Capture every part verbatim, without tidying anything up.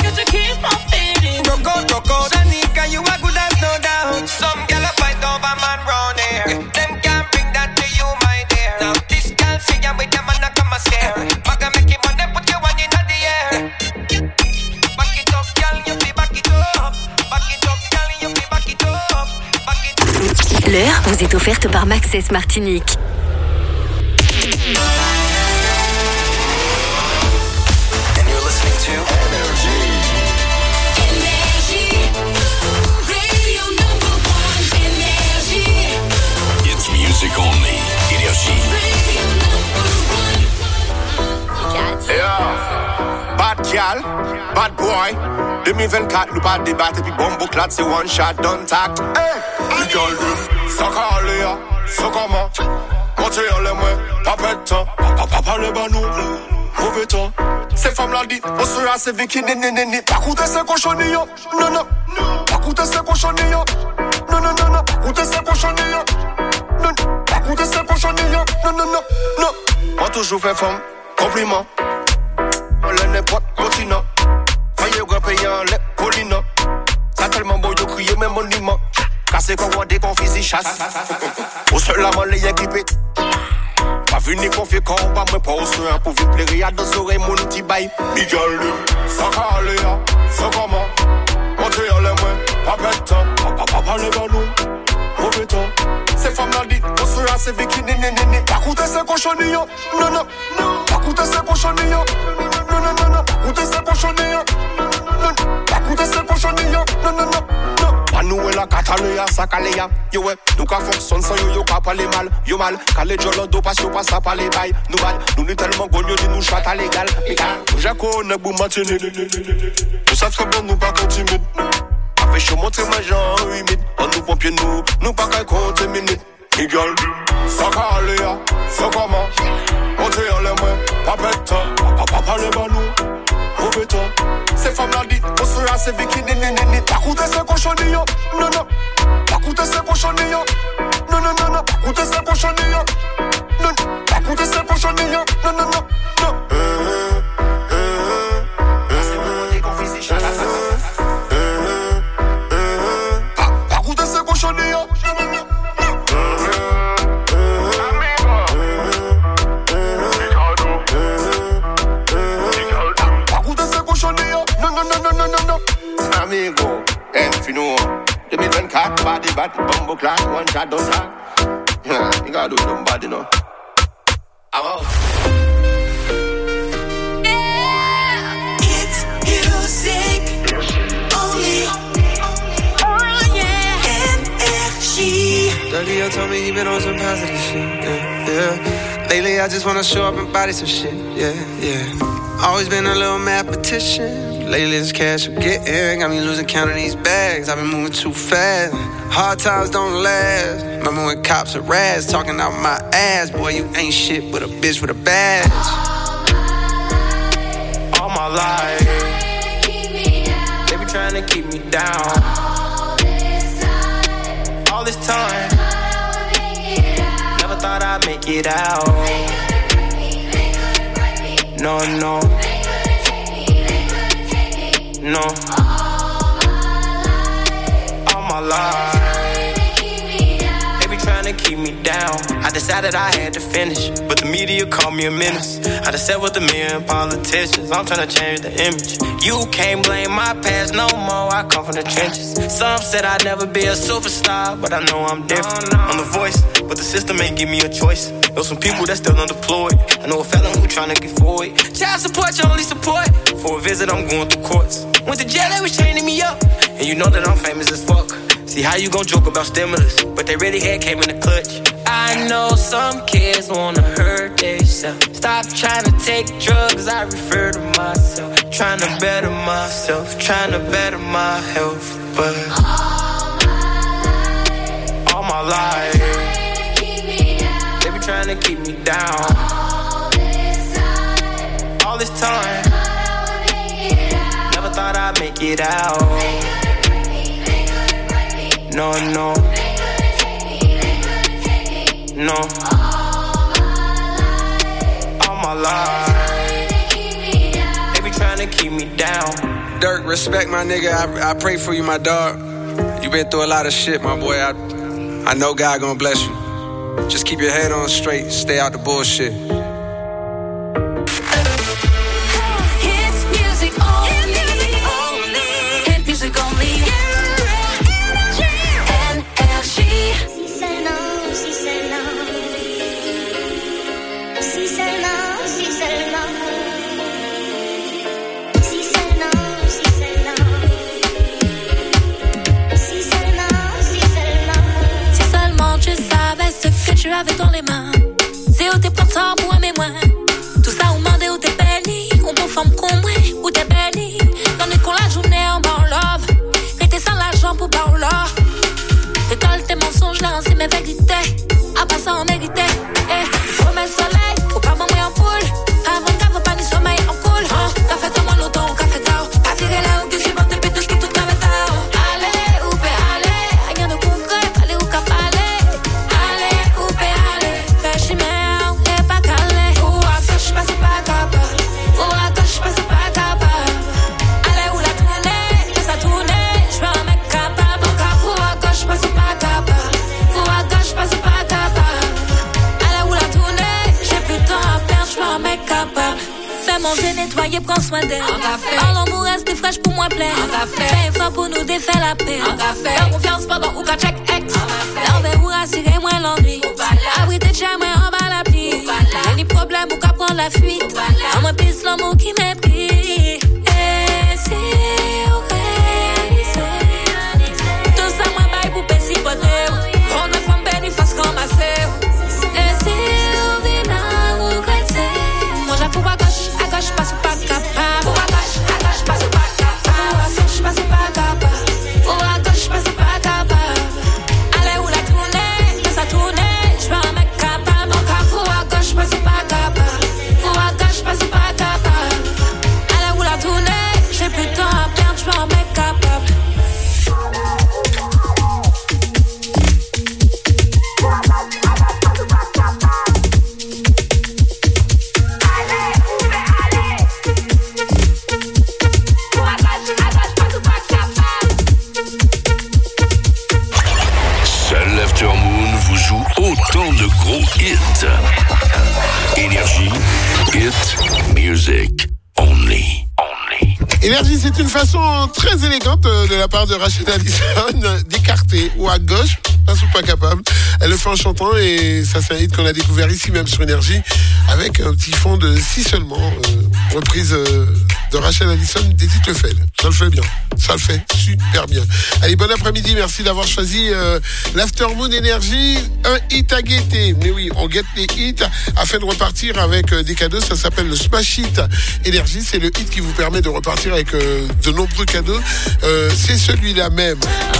you to keep on feeding. Broke out, broke out, Anika, you are good as no doubt. Some gal a fight over man round here. Them can't bring that to you, my dear. Now this gal figure with them and I come a scare. Maga make him money, put your one in the air. Back it up, gal, you be back it up. Back it up, gal, you be back it up. Back it up. L'heure vous est offerte par Maxès Martinique. And you're listening to Energy. Energy. Radio number one. Energy. It's music only. Energy. Radio number one. Yeah. Bad gal, bad boy. deux mille vingt-quatre, nous pas débattre. Puis bon bouclade, c'est one shot, don't talk. Hey, les gars, ça calé, ça comment? Montez en les mains, pas pète temps. Papa parle pas nous, mauvais temps. Ces femmes-là dit, on sera assez vécu, néné, néné. Pas coûter ces cochonillos, non, non. Pas coûter ces cochonillos, non, non, non, non. Pas coûter ces cochonillos, non, non. Pas coûter ces cochonillos, non, non, non, non. On toujours fait femme, compliment. On l'est n'importe continent. Faye ou payer en lait, colina. Ça tellement beau, yo crier même monument. Cassé qu'on voit des confis, chasse. Au seul la man les équipés. Pas venu confier quand on va me pas au soin. Pour vite plaire à deux oreilles, mon petit bail. Miguel, ça calé, ça comment? Montez en les mains, pas pète temps. Papa parle pas nous, mauvais temps. Ces femmes-là dit, on sera assez vécu, néné, néné. Pas coûter ces cochonillos, non, non. Pas coûter ces cochonillos, non, non, non, non. Pas coûter ces cochonillos, non, non. Pas coûter ces cochonillos, non, non, non. Nous la Catalunya, ça calé ya. Yo ouais, nous ka fonctionne sans yo, yo ka parler mal. Yo mal, calé jolo do pas yo pas ça parler bail. Nous mal, nous nous tellement gonyo dit nous chata légal. Légal, je connais bou matine. Nous savons très bon nous pas qu'on timide. Avec chaud monter ma jambe humide. On nous pompier nous, nous pas qu'à compter minutes. Miguel, ça calé ya, ça comment? Montez en les mains, pas pète temps. Papa parle pas nous, mauvais temps. Ces femmes-là dit, on sera assez vécu, néné, néné. Pas coûter ces cochonillos, non, non. Pas coûter ces cochonillos, non, non, non, non. Pas coûter ces cochonillos, non, non. Pas coûter ces cochonillos, non, non, non, non. Euh, euh, euh, c'est bon, des confis, c'est pas coûter ces cochonillos, non, non, non. Amigo, Enfino, deux mille vingt-quatre, body bat, bumbo class, one shot, don't talk. Yeah, you gotta do somebody, no. I'm out. Yeah, it's music only. Oh yeah, Energy. Dougie told me he been on some positive shit, yeah, yeah. Lately I just wanna show up and body some shit, yeah, yeah. Always been a little mathematician. Lately this cash I'm getting got me losing count of these bags. I've been moving too fast. Hard times don't last. Remember when cops are rats talking out my ass? Boy, you ain't shit but a bitch with a badge. All my life, they be trying to keep me down. All this time, never thought I'd make it out. No, no. No. All my life, they be trying to keep me down. I decided I had to finish, but the media called me a menace. I just sat with a million politicians. I'm trying to change the image. You can't blame my past no more. I come from the trenches. Some said I'd never be a superstar, but I know I'm different. I'm the voice, but the system ain't give me a choice. Know some people that's still unemployed. I know a fella who tryna get forward. Child support, your only support. For a visit, I'm going through courts. Went to jail, they was chaining me up. And you know that I'm famous as fuck. See how you gon' joke about stimulus, but they really had came in the clutch. I know some kids wanna hurt themselves. Stop trying to take drugs, I refer to myself. Trying to better myself, trying to better my health. But all my life, they be trying to keep me down. All this time, never thought I'd make it out. No, no. No. All my life, they be trying to keep me down. Dirk, respect my nigga. I, I pray for you, my dog. You been through a lot of shit, my boy. I, I know God gonna bless you. Just keep your head on straight. Stay out the bullshit. Hits music only. Hit music only. N R J. Si seulement, si seulement, si seulement, si seulement, si seulement, si seulement, si seulement, si seulement. Si seulement tu savais ce que tu avais dans les mains. C'est où t'es printemps pour aimer moins. Tout ça ou mandé où t'es béni. Ou bon femme comme moi, où t'es béni. Dans les cons la journée en bas en love. Rester sans l'argent pour bas en love. École tes mensonges là, c'est mes vérités. À passer en mérité. Eh, faut mettre le soleil, faut pas m'envoyer en poule. Avant qu'elle faut pas ni sommeil en cool. Hein, t'as fait ton monotone, café tard. Pas tirer là où tu suis bon, t'es pété, j'quitte tout café tard. Allez, où peut aller? Rien de concret, allez où cap aller? Allez, où peut aller? Fais chimère, et pas calé. Ou à gauche, pas c'est pas capable. Ou à gauche, pas c'est pas capable. Allez, où la tournée? Fais ça tourner, j'veux un mec capable. Encore ou à gauche, pas c'est pas capable. Ou à gauche, pas c'est pas capable. Allez, où la tournée? J'ai plus de temps à perdre, j'veux un mec capable. Fais manger, nettoyer, prends soin d'elle. Dans l'amour, reste fraîche pour moi plaire. Fais effort pour nous défaire la paix. Faire confiance pendant ou qu'à check ex. L'envers ou rassurer moins l'ennui. Abriter de chez moi en bas la pluie. Y'a ni problème ou qu'à prendre la fuite. En moi pisse l'amour qui mépris. Et si on réalisait tout ça, moi baille pour pécipoter. On a femme béni, face ramasser. Et si on vit là, regretter. Moi j'avoue à gauche, à gauche, passe pas capable. Ou à gauche, à gauche, passe pas capable. Ou à gauche, passe pas capable. Ou à gauche, passe pas capable. Allez, où la tournée, fais ça tourner. J'veux un mec capable. Encore ou à gauche, passe pas capable. Ou à gauche, passe pas capable. Allez, où la tournée, j'ai plus de temps à perdre. J'veux un mec capable. Seul l'Aftermoon vous joue autant de gros hits. Énergie, hit, music, only. Only. Énergie, c'est une façon très élégante de la part de Rachel Allison d'écarter ou à gauche, pas ou pas capable. Elle le fait en chantant et ça c'est un hit qu'on a découvert ici même sur Énergie avec un petit fond de Si seulement, euh, reprise euh, de Rachel Allison d'Edith Lefel. Ça le fait bien, ça le fait super bien. Allez, bon après-midi, merci d'avoir choisi euh, l'Aftermoon Énergie, un hit à guetter. Mais oui, on guette les hits afin de repartir avec euh, des cadeaux. Ça s'appelle le Smash Hit Énergie, c'est le hit qui vous permet de repartir avec euh, de nombreux cadeaux. Euh, c'est celui-là même.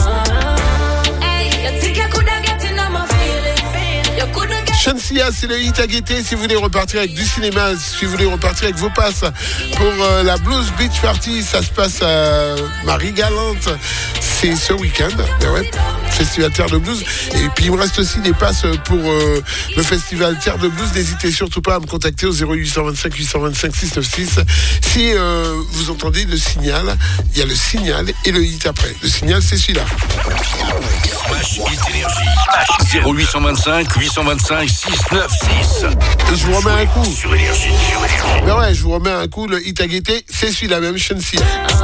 Shansia, c'est le hit à guetter si vous voulez repartir avec du cinéma, si vous voulez repartir avec vos passes pour euh, la Blues Beach Party. Ça se passe à Marie-Galante, c'est ce week-end, ben ouais, Festival Terre de Blues. Et puis il me reste aussi des passes pour euh, le Festival Terre de Blues. N'hésitez surtout pas à me contacter au zéro huit cent vingt-cinq huit cent vingt-cinq six cent quatre-vingt-seize si euh, vous entendez le signal. Il y a le signal et le hit après. Le signal, c'est celui-là. Smash Hit Énergie. zéro huit cent vingt-cinq huit cent vingt-cinq six cent quatre-vingt-seize. Et je vous remets un coup. Sur Énergie. Sur Énergie. Ben ouais, je vous remets un coup. Le hit à guetter, c'est celui-là même, Shansia.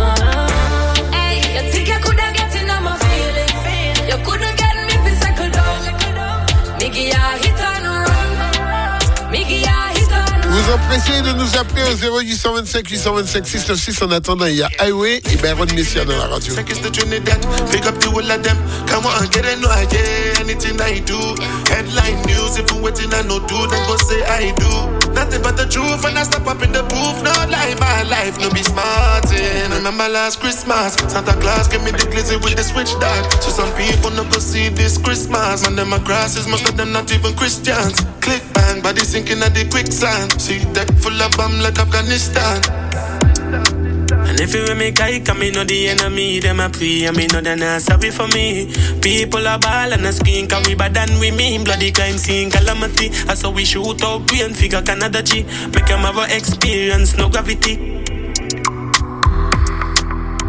Vous empressez de nous appeler au zéro huit cent vingt-cinq huit cent vingt-cinq six cent quatre-vingt-seize. En attendant, il y a Highway et Byron Messia dans la radio. Pick up to all of them. Come on, get a no idea. Anything I do. Headline news. If you waiting, I no do. Then go say I do. Nothing but the truth. And I step up in the booth. No lie, my life. No be smartin'. Remember last Christmas. Santa Claus gave me the glizzy with the switch dog. So some people no go see this Christmas. And them my grasses. Most of them not even Christians. Click bang. Body sinking at the quicksand. See deck full of bomb like Afghanistan. And if you make I come, in know the enemy, them a pray, and me know they're not sorry for me. People are ball and a screen, can we bad than we mean? Bloody crime scene, calamity. That's how we shoot out brain figure Canada G. Make them have a experience, no gravity.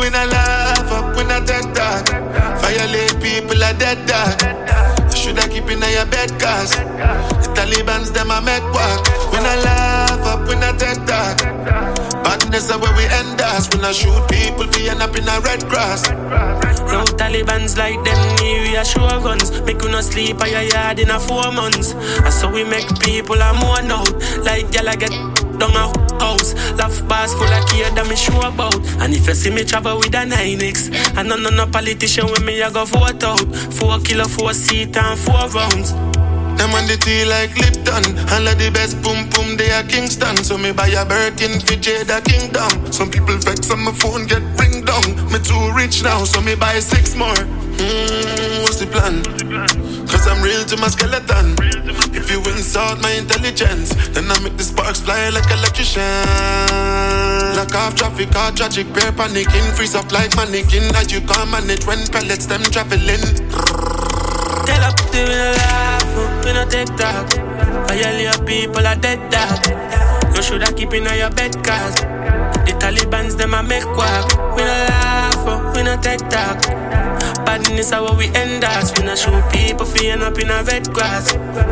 We not laugh up, we not take that. Violate people are dead dog. You shoulda keep in your bed cause the Taliban's them a make work. We not laugh up, we not take that. Badness are where we end us. We not shoot people, we end up in a red cross. Yo, Taliban's like them new reassure guns. Make you not sleep at your yard in a four months. And so we make people a mourn out. Like y'all get down a house. Laugh bars full of care that me sure about. And if you see me travel with a nine X, and none of no politician with me I go vote out. Four kilo, four seat and four rounds. Them on the tea like Lipton. And like the best boom boom they are Kingston. So me buy a Birkin for Jada Kingdom. Some people vex on my phone get ring down. Me too rich now so me buy six more. Mmm, what's the plan? Cause I'm real to my skeleton. If you insult my intelligence, then I make the sparks fly like electrician. Lock off traffic, all tragic, bear panicking. Freeze up like mannequin. That you can't manage when pellets them traveling. Tell up to me laugh, we no take that. Violate people are dead dog. You shoulda keep in your bed cause the Taliban's them a make work. We no laugh, we no take that. Badness are where we end us. We no shoot people for end up in a red grass.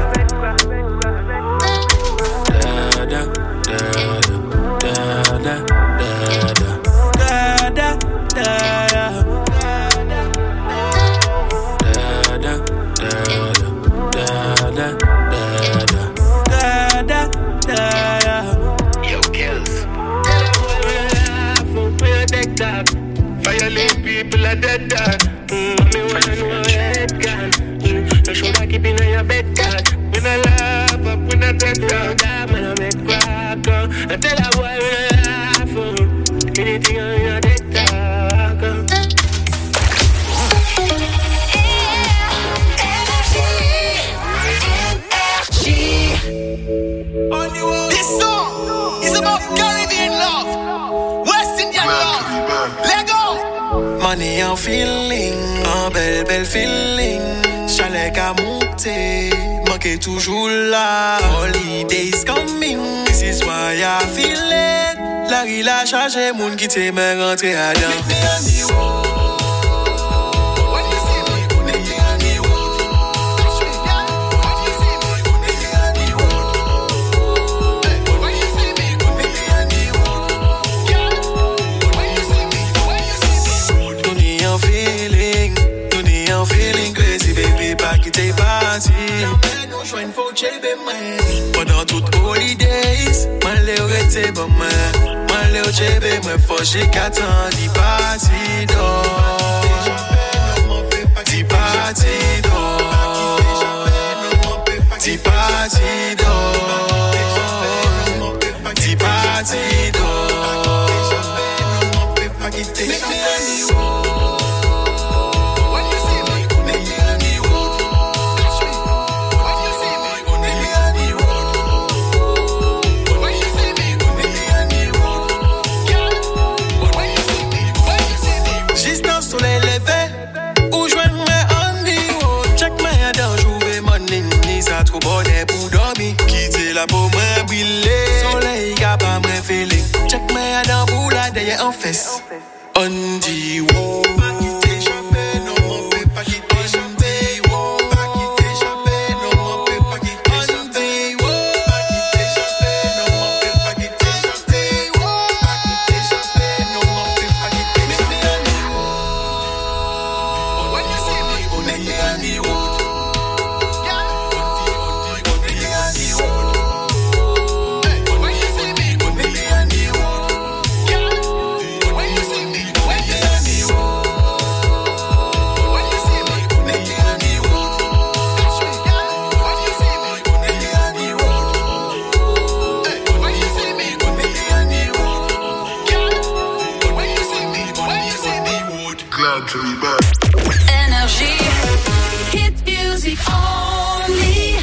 Da da da da da da da da da. Yo, kills. Violate people are dead dog. Mm, me wanna know your head gun. Mm, you shoulda keep in your bed cause we not laugh up, we not dead dog. Man, I make crack up. I tell a boy we not laugh up. Anything on your dead dog. This song is about Caribbean love, West Indian love. Let go. Money en feeling, un bel bel feeling. Chalet qu'à monter, manqué toujours là. Holidays coming, this is why I feel it. La rue a changé, moun qui t'aime rentrer à dedans. Pendant toutes holidays, man le rete bon man, man le chebe moi forger quatre ans di party do, di party do, di party do, di party do. La peau moins brûlée, soleil qui pas moins feeling. Check my dans pour la derrière en fesse. On dit wow. Energy, hit music only.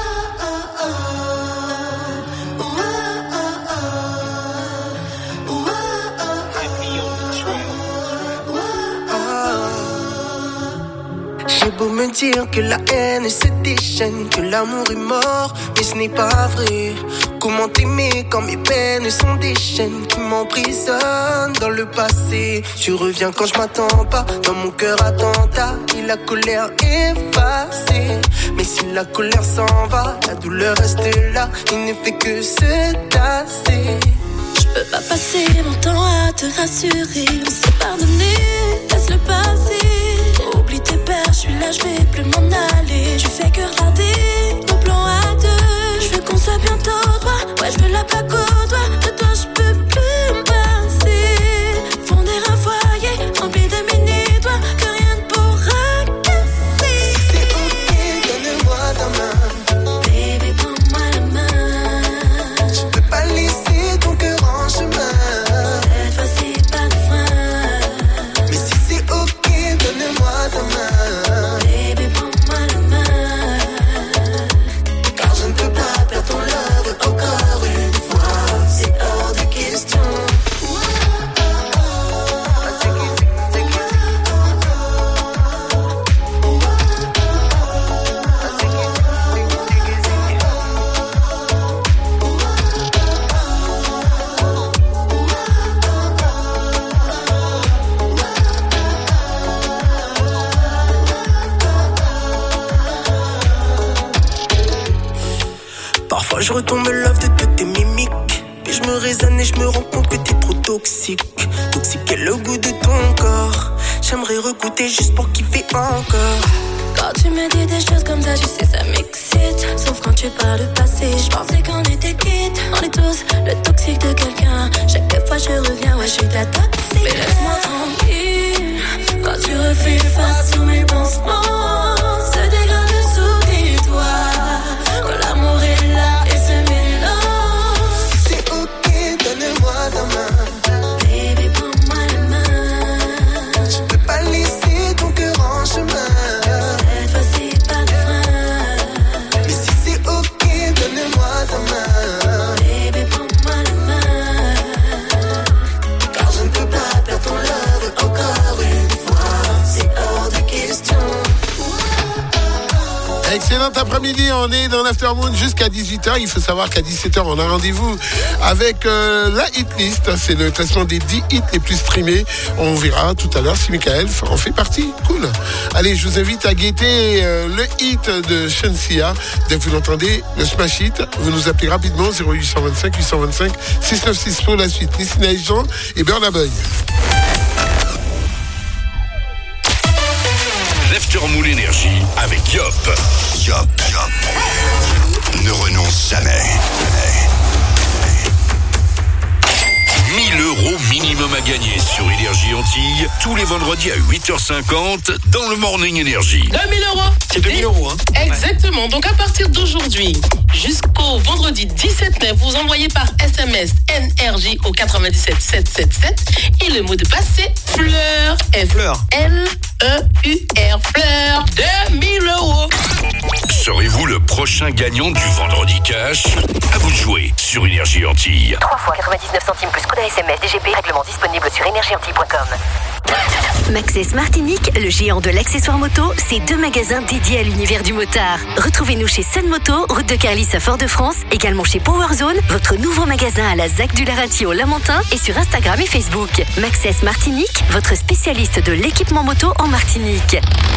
J'ai beau me dire que la haine se déchaîne, que l'amour est mort, mais ce n'est pas vrai. Comment t'aimer quand mes peines sont des chaînes qui m'emprisonnent dans le passé. Tu reviens quand je m'attends pas. Dans mon cœur attentat, et la colère effacée. Mais si la colère s'en va, la douleur reste là. Il ne fait que se tasser. Je peux pas passer mon temps à te rassurer. On s'est pardonné, laisse-le passer. Oublie tes peurs, je suis là, je vais plus m'en aller. Tu fais que regarder mon plan à deux. Je veux qu'on soit bientôt droit. Ouais, je veux la plaque au doigt. De toi, je peux plus me passer. Fonder un foyer rempli de mini-doigts que rien ne pourra casser. C'est ok, donne-moi ta main. Baby, prends-moi la main. Je peux pas laisser ton cœur en chemin. Cette fois-ci, pas de frein. Mais si c'est ok, donne-moi ta main. Baby, prends-moi la main. Car je ne peux pas perdre ton love encore une fois. C'est hors de question. Parfois je retombe love de toutes tes mimiques. Puis je me raisonne et je me rends compte que t'es trop toxique. Toxique est le goût de ton corps. J'aimerais recoûter juste pour kiffer encore. Quand tu me dis des choses comme ça, tu sais ça m'excite. Sauf quand tu parles de passé, je pensais qu'on était quittes. On est tous le toxique de quelqu'un. Chaque fois je reviens, ouais je suis ta toxique. Mais laisse-moi tranquille. Quand tu refuses face sous mes pansements, se dégrade sous tes doigts. Quand l'amour est là et se mélange. Si c'est ok, donne-moi ta main. Baby, prends-moi la main. Je peux pas laisser ton cœur en chemin. Cette fois-ci, pas de frein. Mais si c'est ok, donne-moi ta main. Baby, prends-moi la main. Car je ne peux pas perdre ton love encore une fois. C'est hors de question. Excellent après-midi, on est dans l'Aftermoon jusqu'à dix-huit heures. Il faut savoir qu'à dix-sept heures, on a rendez-vous avec euh, la hit list. C'est le classement des dix hits les plus streamés. On verra tout à l'heure si Michael en fait partie. Cool. Allez, je vous invite à guetter euh, le hit de Shensia. Dès que vous l'entendez, le smash hit, vous nous appelez rapidement zéro huit deux cinq huit deux cinq six neuf six pour la suite. Listen à Jean et Burna Boy. L'Aftermoon Énergie avec Yop. Yop, Yop. Ne renonce jamais. mille euros minimum à gagner sur Énergie Antilles tous les vendredis à huit heures cinquante dans le Morning Énergie. deux mille euros. C'est deux mille euros, hein? Exactement. Donc à partir d'aujourd'hui jusqu'au vendredi dix-sept mai, vous envoyez par S M S N R J au quatre-vingt-dix-sept sept cent soixante-dix-sept et le mot de passe c'est fleur. Fleur. L E U R. Fleur. deux mille euros. Serez-vous le prochain gagnant du vendredi cash? À vous de jouer sur Énergie Antilles. trois fois quatre-vingt-dix-neuf centimes plus code S M S D G P, règlement disponible sur énergie antilles point com. Maxès Martinique, le géant de l'accessoire moto, c'est deux magasins dédiés à l'univers du motard. Retrouvez-nous chez Sun Moto, route de Carlis à Fort-de-France, également chez Powerzone, votre nouveau magasin à la ZAC du Larentie au Lamentin et sur Instagram et Facebook. Maxès Martinique, votre spécialiste de l'équipement moto en Martinique.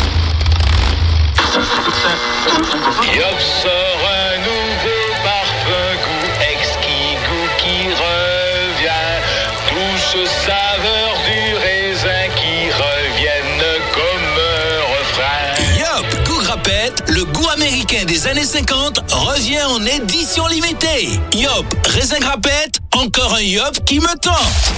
Yop sort un nouveau parfum goût exquis, goût qui revient, douce saveur du raisin qui reviennent comme un refrain. Yop, goût grappette, le goût américain des années cinquante revient en édition limitée. Yop, raisin grappette, encore un Yop qui me tente.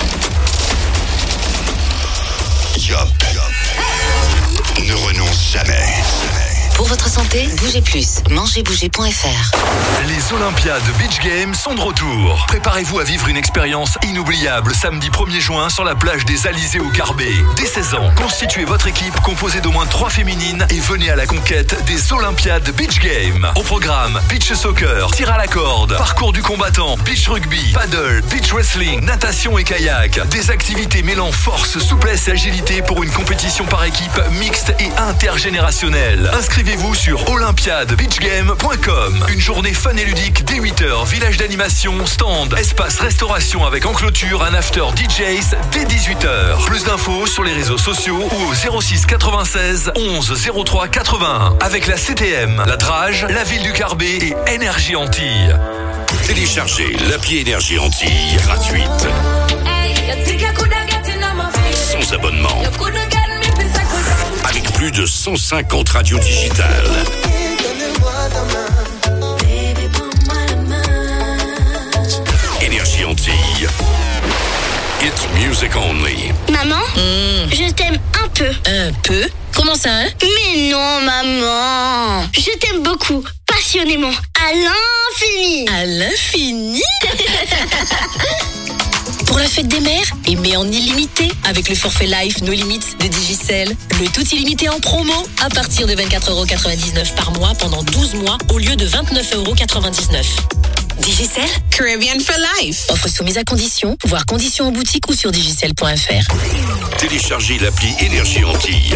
Yop, Yop. Ne renonce jamais. Pour votre santé, bougez plus. mangez bouger point f r. Les Olympiades Beach Games sont de retour. Préparez-vous à vivre une expérience inoubliable samedi premier juin sur la plage des Alizés au Garbet. Dès seize ans, constituez votre équipe composée d'au moins trois féminines et venez à la conquête des Olympiades Beach Games. Au programme, beach soccer, tir à la corde, parcours du combattant, beach rugby, paddle, beach wrestling, natation et kayak. Des activités mêlant force, souplesse et agilité pour une compétition par équipe mixte et intergénérationnelle. Inscrivez Inscrivez-vous sur olympiade beach game point com. Une journée fun et ludique dès huit heures. Village d'animation, stand, espace restauration avec en clôture un after D Js dès dix-huit heures. Plus d'infos sur les réseaux sociaux ou au zéro six quatre-vingt-seize onze zéro trois quatre-vingt-un. Avec la C T M, la Drage, la ville du Carbet et Énergie Antilles. Téléchargez l'appli Énergie Antilles gratuite. Sans abonnement. Avec plus de cent cinquante radios digitales. Énergie Antilles. It's music only. Maman, Mm. je t'aime un peu. Un peu? Comment ça, hein? Mais non, maman. Je t'aime beaucoup, passionnément, à l'infini. À l'infini? Pour la fête des mères, aimez en illimité avec le forfait Life No Limits de Digicel. Le tout illimité en promo à partir de vingt-quatre euros quatre-vingt-dix-neuf par mois pendant douze mois au lieu de vingt-neuf euros quatre-vingt-dix-neuf. Digicel, Caribbean for life. Offre soumise à conditions, voire conditions en boutique ou sur digicel point f r. Téléchargez l'appli Énergie Antilles.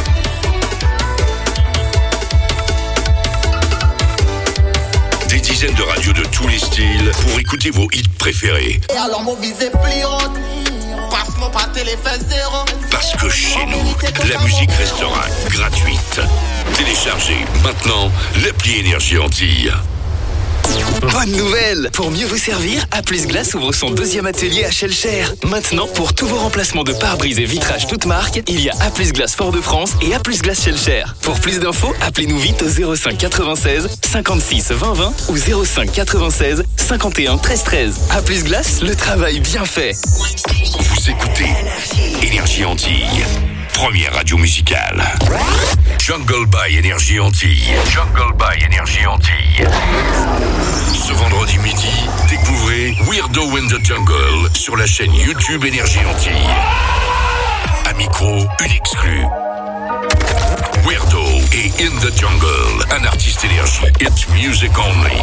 Des dizaines de radios de tous les styles pour écouter vos hits préférés. Et alors mon visé plus haute, passe-moi par téléphone zéro. Parce que chez nous, la musique restera gratuite. Téléchargez maintenant l'appli Énergie Antilles. Bonne nouvelle! Pour mieux vous servir, A plus Glace ouvre son deuxième atelier à Shellcher. Maintenant, pour tous vos remplacements de pare-brise et vitrages toutes marques, il y a A plus Glace Fort-de-France et A plus Glace Shellcher. Pour plus d'infos, appelez-nous vite au zéro cinq quatre-vingt-seize cinquante-six vingt vingt ou zéro cinq quatre-vingt-seize cinquante et un treize treize. A plus Glace, le travail bien fait. Vous écoutez Énergie Antilles, première radio musicale. Jungle by Énergie Antilles. Jungle by Énergie Antilles. Ce vendredi midi, découvrez Weirdo in the Jungle sur la chaîne YouTube Énergie Antilles. À micro, une exclue. Weirdo et In the Jungle, un artiste énergie. It's music only.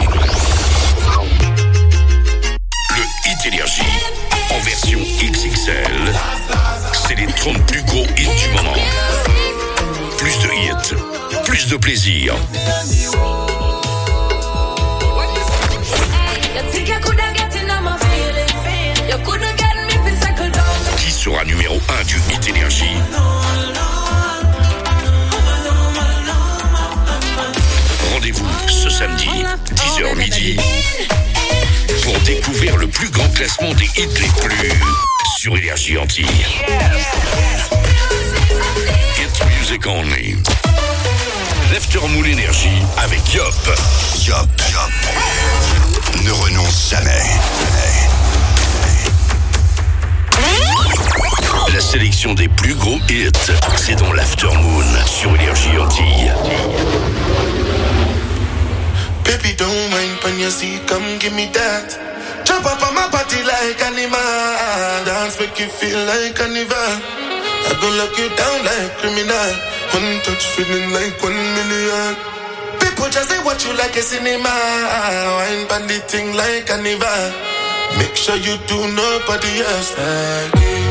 Le Hit Énergie, en version X X L, c'est les trente plus gros hits du moment. Plus de hits, plus de plaisir. Qui sera numéro un du Hit Énergie? Rendez-vous ce samedi, dix heures midi, pour découvrir le plus grand classement des hits les plus sur Énergie Antilles. It's music only. L'Aftermoon Énergie avec Yop. Yop, Yop. Ne renonce jamais. La sélection des plus gros hits, c'est dans l'Aftermoon sur Énergie Antilles. Baby, don't mind when you see, come give me that. Jump up on my body like animal. Dance make you feel like carnival. I go lock you down like criminal. One touch feeling like one million. People just say what you like a cinema. Wine bandit thing like carnival. Make sure you do nobody else like it.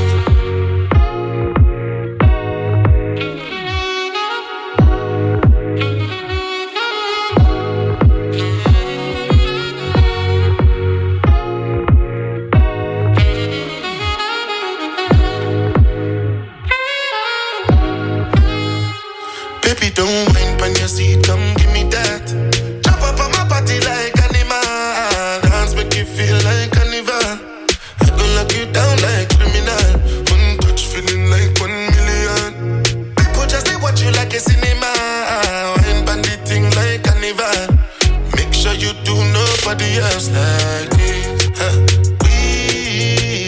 Baby, don't mind when you see it, come give me that. Jump up on my body like animal. Dance make you feel like carnival. I go lock you down like criminal. One touch feeling like one million. People just say what you like a cinema. Wine bandit thing like carnival. Make sure you do nobody else like this. Huh. We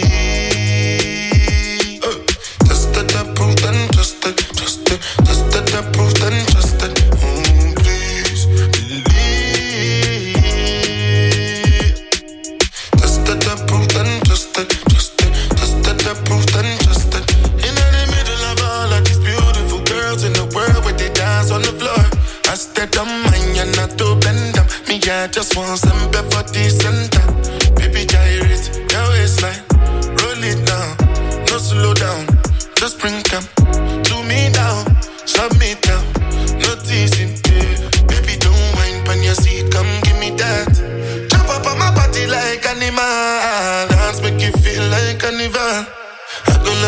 uh, just that I proved and just that, just that, just that I proved and just that. Oh, please believe. Just that I proved and just that, just that, just that I proved and just that. In the middle of all of these beautiful girls in the world where they dance on the floor. I stayed on mine and not to bend them. Me, I just want some for the center. Baby, gyrate your waistline, roll it down, no slow down, just bring them to me now, submit down, no teasing. Yeah.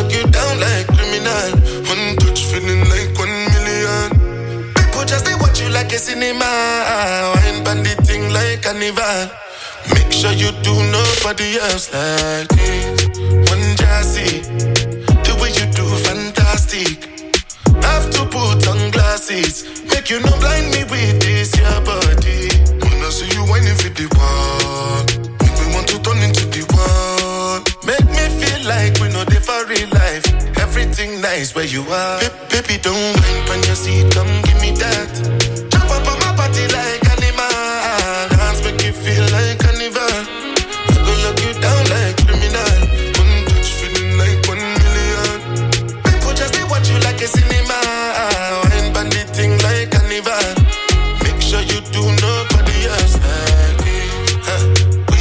lock you down like criminal. One touch feeling like one million. People just they watch you like a cinema. Wine bandit thing like carnival. Make sure you do nobody else like this. One jassy, the way you do fantastic. Have to put on glasses. Make you not blind me with this your body. Wanna see you whining for the wall. Make me want to turn into the wall. Make me feel like we know they for real life. Everything nice where you are. Ba- baby, don't mind when you see it, come give me that. Jump up on my body like animal. Dance make you feel like carnival. I go lock you down like criminal. One touch feeling like one million. People just they watch you like a cinema. Wine bandit thing like carnival. Make sure you do nobody else like me. Huh. We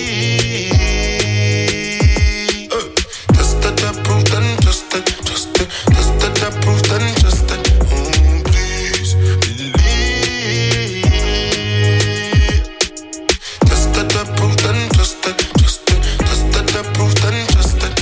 uh, just that approved and just that, just that, just that approved and just that. Oh, please believe. Just that approved and just that, just that, just that approved and just that.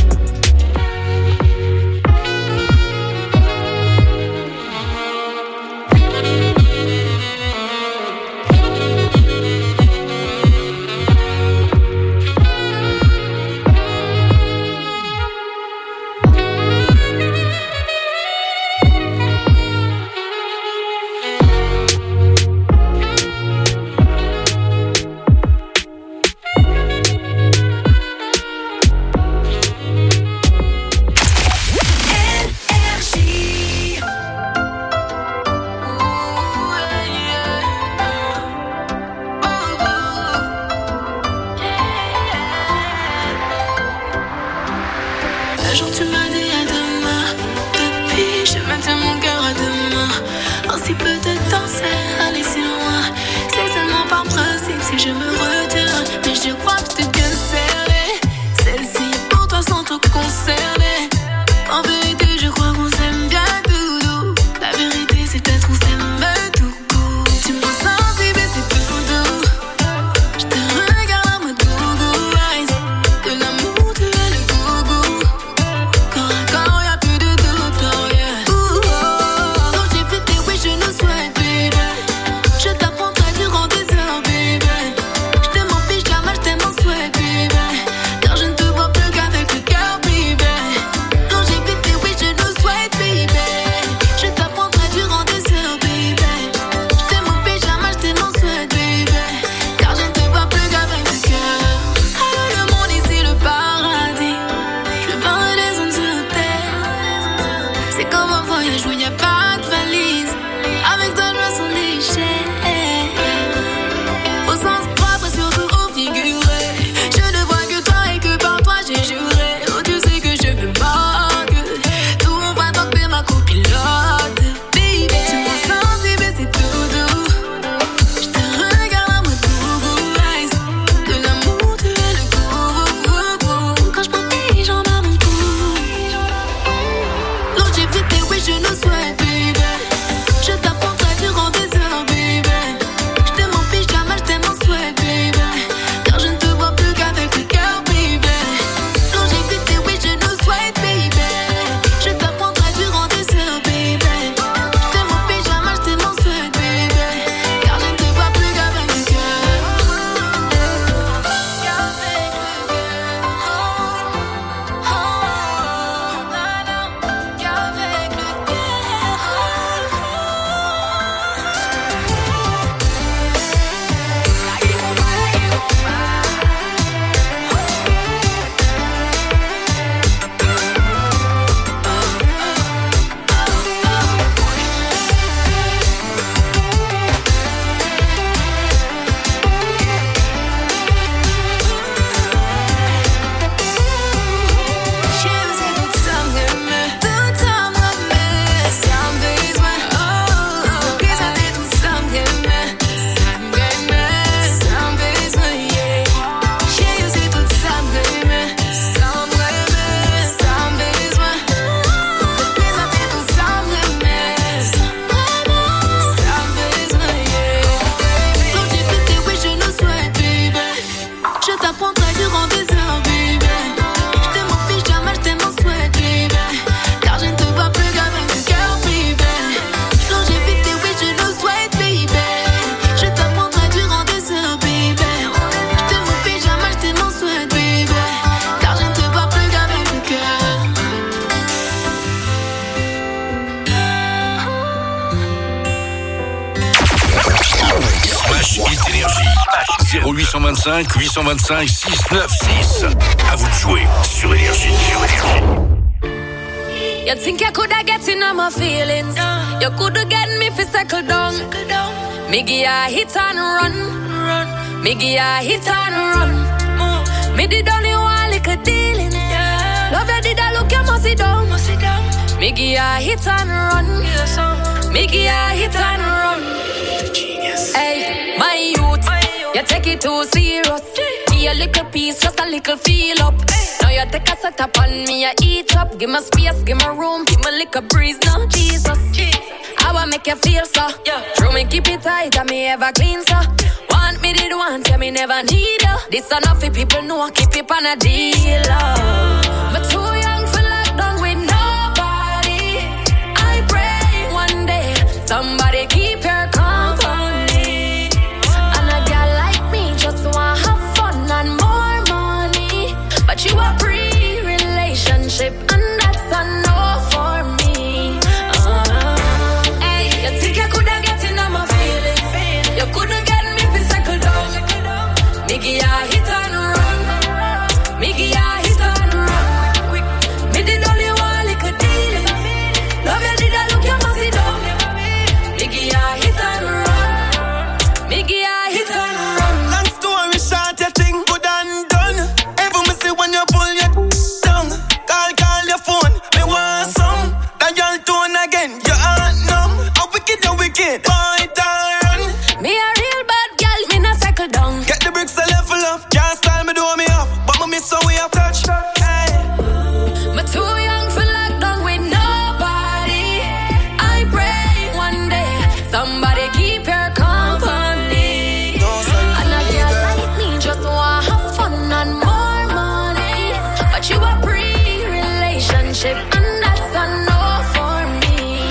Un jour tu m'as dit à demain. Depuis je maintiens mon cœur à deux mains. En si peu de temps c'est aller si loin. C'est seulement par principe si je me retiens. Mais je crois que t'es bien serré. Celle-ci pour toi sans te concerner. En vérité je crois qu'on s'aime bien doudou. La vérité c'est peut-être qu'on s'aime tout court. Tu me rends sensible et c'est tout doux. Je te regarde en mode doudou eyes. De l'amour tu es le goût. Corps à corps y'a plus de doute, oh yeah. Ouh, oh. Quand j'ai fait tes oui je nous souhaite baby. Je t'apprendrai durant des heures baby. Je zéro huit cent vingt-cinq huit cent vingt-cinq six cent quatre-vingt-seize. À vous de jouer sur Énergie. You think you coulda get in on my feelings? You coulda get me fi settle down. Me give ya hit and run. Me give ya hit and run. Me did only one little dealing. Love you did I look you must sit down. Me give ya hit and run. Me give ya hit and run. Hey, my youth, you take it too serious. Give a little piece, just a little feel up. Now you take a set up on me, you eat up. Give me space, give me room, give me little breeze now, Jesus. I wanna make you feel so. True me keep it tight, and me ever clean so. Want me did want, yeah me never need you. This enough for people know, keep it on a deal. Oh. But too young for lockdown with nobody. I pray one day somebody keep your company. And a girl like me just wanna have fun and more money. But you a pre-relationship and that's a no for me. Uh, hey, you think you coulda get in on my feelings? You coulda get me fi cycle down. Me give ya hit and run. Me give ya hit and run. Me did only one little deal. Love you did I look you must sit down. Me give ya hit and run. Me give ya hit and run. Long story short, you think good and done. Every me see when you pull your tongue. Call, call your phone, me want some. Dial tone again, you aren't numb. A wicked, a wicked, point and run. Me a real bad girl, me no cycle down. Get the bricks a level up, can't style me do me up. But me miss how we have touch. Hey. Me too young for lockdown with nobody. I pray one day somebody keep your company. And a girl like me just wanna have fun and more money. But you a pre-relationship and that's a no for me.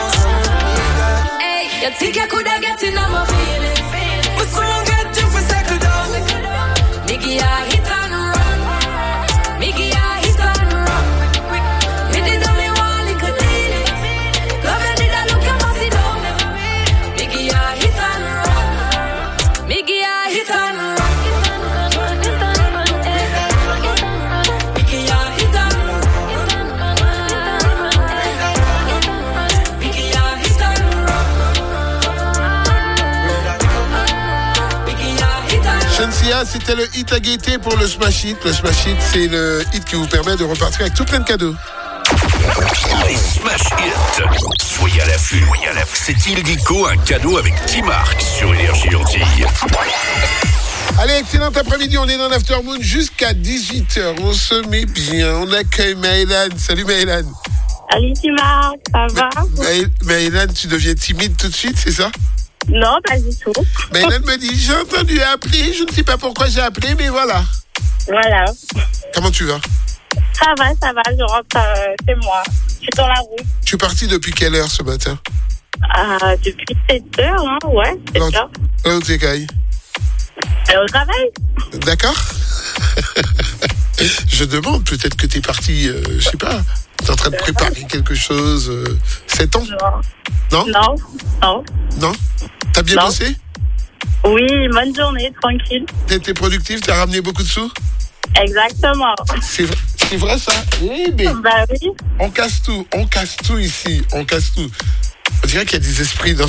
Hey, you think you coulda get in on my feelings? But soon get you for cycle down. Me give ya hit and run. Me give ya hit and run. Me did only one little deal. Love you did I look you must sit down. Me give ya hit and run. Me give ya hit and run. Me give ya hit and run. Me give ya hit and run. Me give ya hit and run. Shensia, c'était le hit à gaieté pour le Smash Hit. Le Smash Hit, c'est le hit qui vous permet de repartir avec tout plein de cadeaux. Les Smash Hits. Soyez à l'affût. Soyez à l'affût. C'est Ildico, un cadeau avec T-Mark sur Énergie Antilles. Allez, excellent après-midi, on est dans l'Aftermoon jusqu'à dix-huit heures. On se met bien, on accueille Maëlan. Salut Maëlan. Salut T-Mark, ça va? Maë- Maëlan, tu deviens timide tout de suite, c'est ça? Non, pas du tout. Maëlan me dit, j'ai entendu appeler, je ne sais pas pourquoi j'ai appelé, mais voilà. Voilà. Comment tu vas? Ça va, ça va, je rentre euh, chez moi. Je suis dans la route. Tu es parti depuis quelle heure ce matin? Euh, depuis sept heures, hein, ouais, sept heures. Là où t'es, Kai? Euh, au travail. D'accord. Je demande, peut-être que t'es parti, euh, je sais pas, t'es en train de préparer quelque chose. Euh, sept ans? Non. Non. Non. Non. T'as bien Non. bossé? Oui, bonne journée, tranquille. T'as été productif, t'as ramené beaucoup de sous? Exactement. C'est vrai, c'est vrai ça? Eh ben, Bah oui. on casse tout, on casse tout ici, on casse tout. On dirait qu'il y a des esprits dans...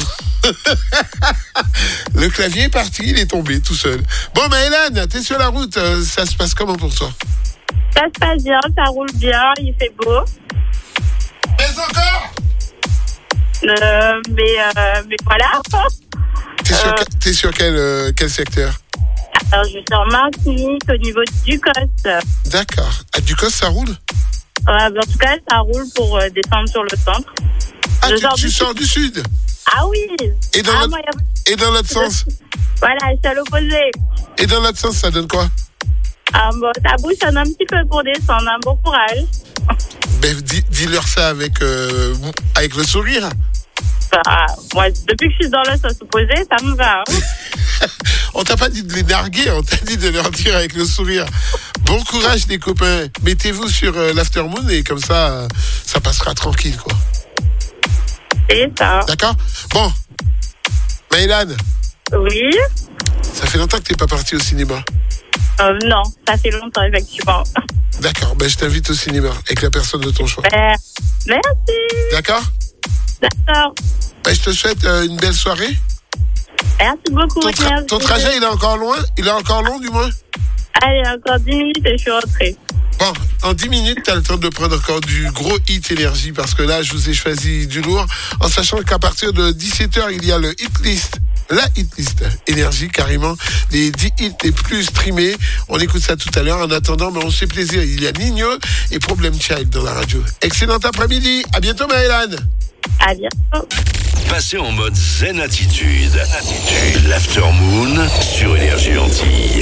Le clavier est parti, il est tombé tout seul. Bon, Maëlan, t'es sur la route, euh, ça se passe comment pour toi? Ça se passe bien, ça roule bien, il fait beau. Mais encore euh, mais, euh, mais voilà. T'es sur, Euh. que- t'es sur quel, euh, quel secteur? Alors, je suis en Martinique, au niveau du Ducos. D'accord. À Ducos, ça roule? Ouais, mais en tout cas, ça roule pour euh, descendre sur le centre. Ah, Je tu, sors tu du sors du sud? Ah oui. Et dans Ah, l'autre- moi, y a- Et dans l'autre sens? Voilà, je suis à l'opposé. Et dans l'autre sens, ça donne quoi? Ah, bon, ça bouchonne un petit peu pour descendre. Un bon courage. Ben, dis, dis-leur ça avec, euh, avec le sourire. Bah, moi, depuis que je suis dans le sens opposé, ça me va. Hein. On t'a pas dit de les narguer, on t'a dit de leur dire avec le sourire. Bon courage les copains, mettez-vous sur euh, l'Aftermoon et comme ça, euh, ça passera tranquille quoi. C'est ça. D'accord? Bon, Maëlan, Oui. Ça fait longtemps que t'es pas parti au cinéma. Euh, non, ça fait longtemps, effectivement. D'accord, ben je t'invite au cinéma avec la personne de ton choix. Euh, merci. D'accord ? D'accord. Ben, je te souhaite euh, une belle soirée. Merci beaucoup. Ton, tra- ton trajet, il est encore loin ? Il est encore long, du moins ? Allez, encore dix minutes et je suis rentrée. Bon, en dix minutes, tu as le temps de prendre encore du gros hit énergie parce que là, je vous ai choisi du lourd en sachant qu'à partir de dix-sept heures, il y a le hit list. La hit list énergie, carrément, les dix hits les plus streamés. On écoute ça tout à l'heure. En attendant, mais on se fait plaisir. Il y a Nino et Problem Child dans la radio. Excellent après-midi. À bientôt, Maëlan. À bientôt. Passez en mode zen attitude. attitude. L'Aftermoon sur Énergie Antilles.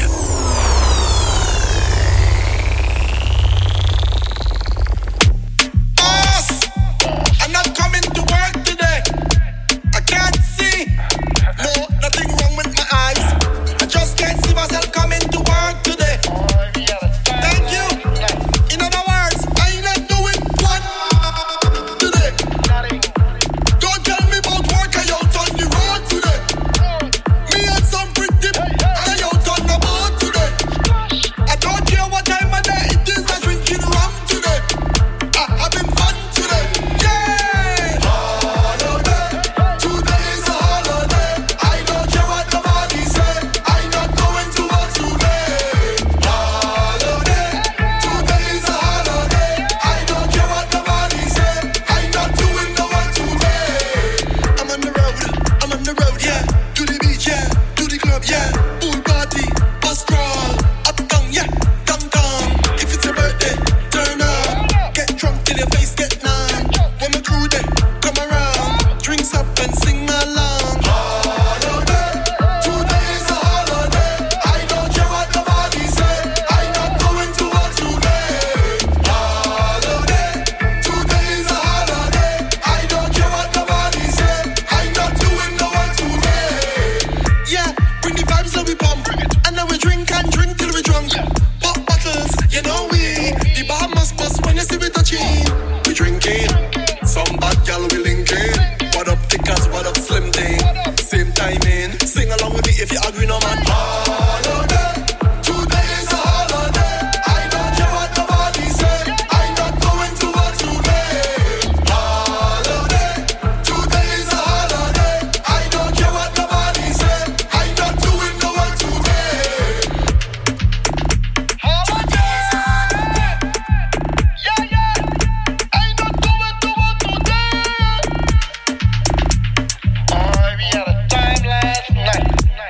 I'm not coming to work today. I can't see. No, nothing wrong with my eyes. I just can't see myself coming to work today. Thank you. In other words, I ain't not doing one today. Don't tell me about work, I out on the road today. Me and some pretty, I out on the boat today. I don't care what time of day it is, I'm drinking rum today. I, having fun today. Yeah! Holiday. Today is a holiday. I don't care what nobody say. I'm not going to work today. Holiday. Today is a holiday. I don't care what nobody say. I'm not doing no work today. I'm on the road. I'm on the road, yeah. To the beach, yeah. To the club, yeah. Pool party. Bus crawl. Uptown, yeah. Downtown. If it's a birthday, turn up. Get drunk till your face get numb. When my crew they come around, drinks up and sing along. Holiday, today is a holiday. I don't care what nobody say. I'm not going to work today. Holiday, today is a holiday. I don't care what nobody say. I'm not doing no work today. Yeah, bring the vibes, let we pump. And then we drink and drink till we drunk. Pop bottles, you know we. The bar must bust when you see we touching. We drinking, some bad gal we linking. What up tickers, what up slim thing. Same timing, sing along with me if you agree no man. Holiday, today is a holiday. I don't care what nobody say. I'm not going to work today. Holiday, today is a holiday. I don't care what nobody say. I'm not doing no work today. Holiday, yeah yeah. I'm not going to work today. Oh, we had a time last night.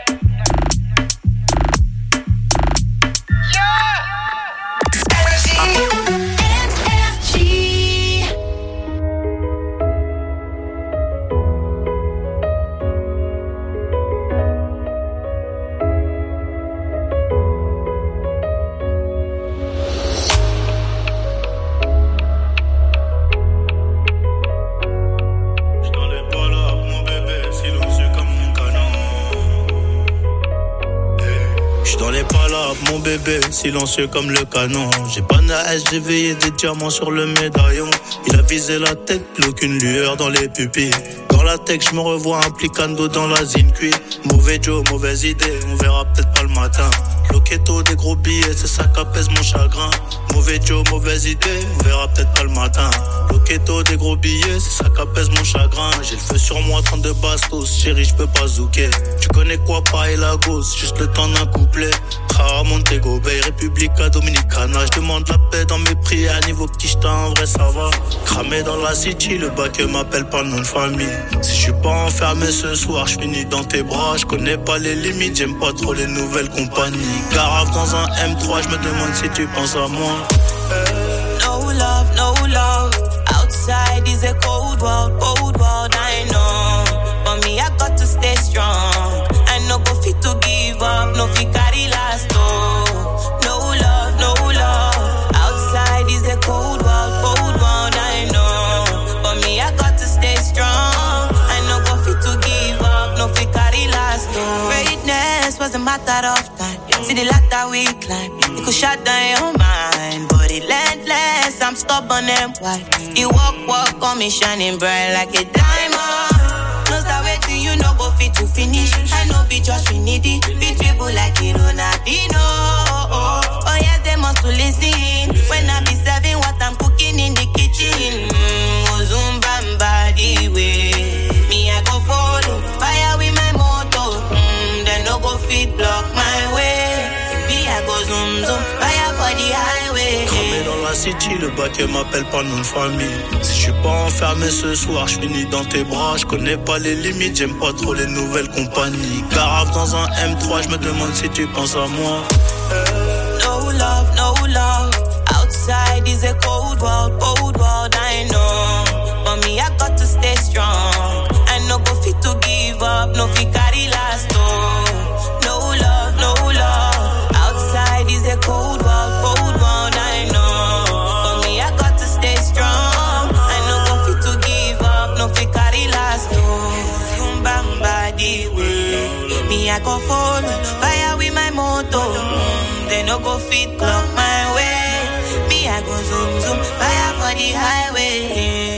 J'suis dans les palabres, mon bébé, silencieux comme le canon. J'ai pas de hache, j'ai veillé des diamants sur le médaillon. Il a visé la tête, plus aucune lueur dans les pupilles. Dans la tech, j'me revois implicando dans la zine cuit. Mauvais Joe, mauvaise idée, on verra peut-être pas le matin. Loquetto, des gros billets, c'est ça qu'apaise mon chagrin. Mauvais Joe, mauvaise idée, on verra peut-être pas le matin. Loquetto, des gros billets, c'est ça qu'apaise mon chagrin. J'ai le feu sur moi, trente-deux bastos, chérie, j'peux pas zouker. Tu connais quoi, pareil la gosse, juste le temps d'un couplet. Ah, Montego Bay, Republica Dominicana. J'demande la paix dans mes prières, niveau quicheta, en vrai ça va. Cramé dans la city, le bac m'appelle pas nom de famille. Si j'suis pas enfermé ce soir, j'finis dans tes bras. J'connais pas les limites, j'aime pas trop les nouvelles compagnies. Garave dans un M trois, j'me demande si tu penses à moi. No love, no love. Outside is a cold world, cold world, I know. But me, I got to stay strong. I no go fit to give up, no fit carry last, oh. No love, no love. Outside is a cold world, cold world, I know. But me, I got to stay strong. I no go fit to give up, no fit carry last, oh. Greatness was a matter of time. See the ladder we climb, it could shut down your mind. But relentless, I'm stubborn and white. You walk, walk on me shining bright like a diamond. No stop waiting, you know go fit to finish. I know be just we need it. Fit people like it on Adino. Oh, oh yes, they must to listen. When I be serving what I'm cooking in the kitchen. Mmm, Ozumbamba the way. Me I go follow. Fire with my motor. Mmm, they no go fit block my way. Me I go zoom zoom. Fire for the highway. Cramé dans la city, le baquet m'appelle pas nom de famille. Si je suis pas enfermé ce soir, je finis dans tes bras. Je connais pas les limites, j'aime pas trop les nouvelles compagnies. Garave dans un M trois, je me demande si tu penses à moi. No love, no love. Outside is a cold world, cold world, I know. But me, I got to stay strong. I no go fit to give up, no fit carry last, oh. No love, no love. Outside is a cold world, cold world, I know. But me, I got to stay strong. I no go fit to give up, no fit carry last, oh. Zumbamba the way. Me, I go follow, fire with my motor. Mm, they no go fit block my way. Me, I go zoom zoom, fire for the highway.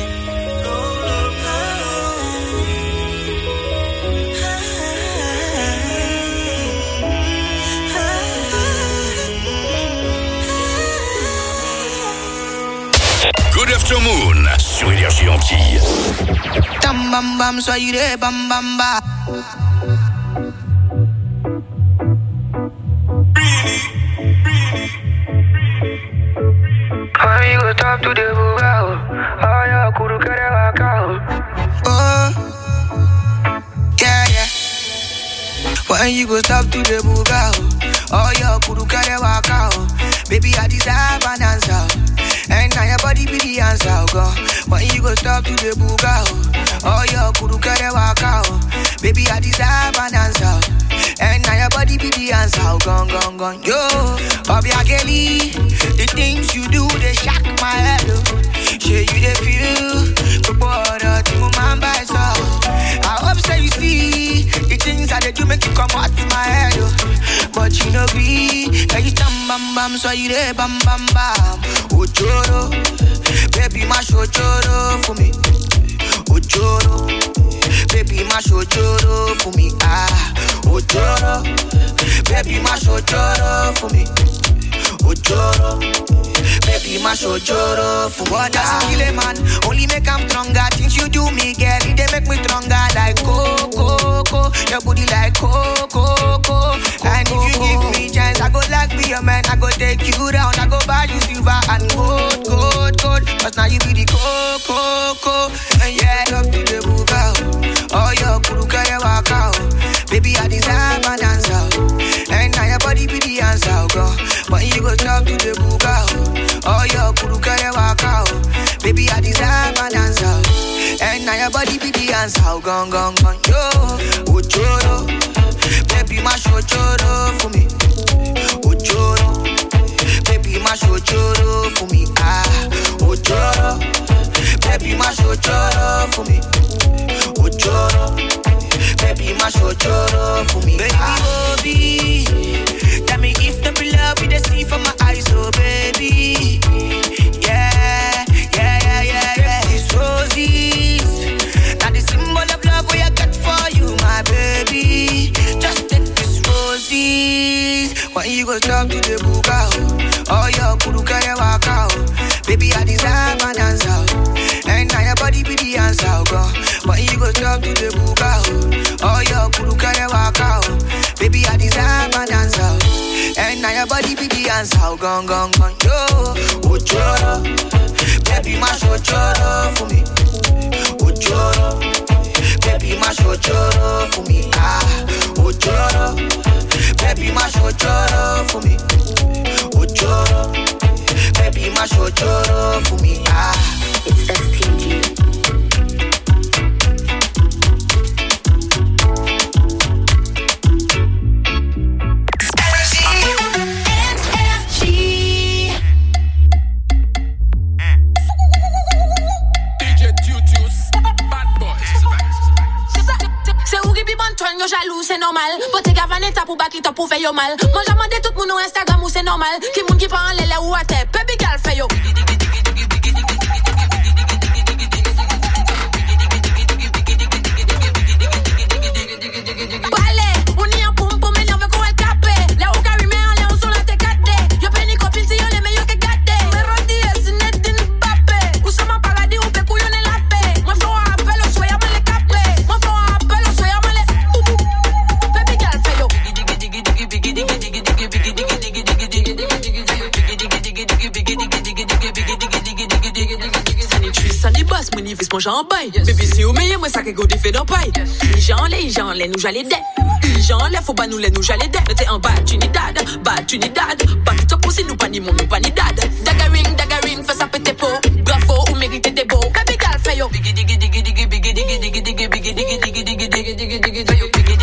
Good afternoon sur Énergie Antilles. Tam bam bam, soyez des bam bam bam. Amigo, top to the bugao. Oh, yeah, kuru kare wakao. Oh, yeah, yeah. When you go stop to the bugao. Oh, yeah, kuru kare wakao. Baby, I deserve an answer. And now your body be the answer, girl. When you go stop to the bugao. Oh, yeah, kuru kare wakao. Baby, I deserve an answer. And now your body be the answer, gone, gone, gone. Yo, Bobby Kelly, the things you do, they shock my head. Share you they feel, but boy, the man by so. I hope so you see the things that they do make you come out my head. But you know we, and you tam bam bam, so you they bam bam bam. Ojoro, baby, mash ojoro for me. Ojoro, baby, mash ojoro for me. Ah, ojoro, baby, mash ojoro for me. Ojoro, baby, mash ojoro for me. What does kill a man? Only make him stronger. Things you do me, girl, they make me stronger. Like coco, coco, your booty like coco, coco. And if you give me chance, I go like be a man. I go take you down. I go buy you silver and gold, gold, gold. Cause now you be the coco, coco. And yeah, love to the bugao. Oh, your kuru kare wakao. Baby, I deserve an answer. And now your body be the answer, girl. But you go talk to the bugao. Oh, your kuru kare wakao. Baby, I deserve an answer. And now your body be the answer, gone, gone, gone. Yo, ojoro, baby, mash ojoro for me. Ojoro, baby, mash ojoro for me. Ah, ojoro, baby, mash ojoro for me. Ojoro, baby, mash ojoro for me. Baby, ah. Baby, tell me if the love you see from my eyes, oh baby. Yeah, yeah, yeah, yeah, yeah. These roses, now the symbol of love we I got for you, my baby. Just take these roses. When you go talk to the bugao. Oh, your kuru kare wakao. Baby, I deserve an answer. And now your body be the answer, girl. When you go talk to the bugao. Oh, your kuru kare wakao. Baby, I deserve an answer. And now your body be the answer, gone, gone, gone. Yo, ojoro, baby, mash ojoro for me. Ojoro, baby, mash ojoro for me. Ah, ojoro, baby, mash ojoro for me. Ojoro, baby, mash ojoro for me. Ah, it's S T G. Jaloux, c'est normal. Pote gavaneta pour baki top pour faire yo mal. Moi j'ai demandé tout le monde Instagram où c'est normal. Qui moun qui parle là ou à terre. Baby girl fait yo. bénéfice, moi j'en baille. Bébé, c'est au meilleur, moi ça que go défait dans paille. J'en l'ai, j'en l'ai, nous j'allais dé. J'en l'ai, faut pas nous les, nous j'allais dé. T'es en bas, tu n'y dad, bas, tu n'y dad. Pas qui top aussi, nous pas ni mon, nous pas ni dad. Dagaring, dagaring, fais ça péter peau. Bravo, ou méritez des beaux. Baby girl, fais yo. Biggie, diggy, diggy, diggy, biggie, diggy, diggy, diggy, biggie, diggy, diggy, diggy, diggy, diggy, diggy, diggy,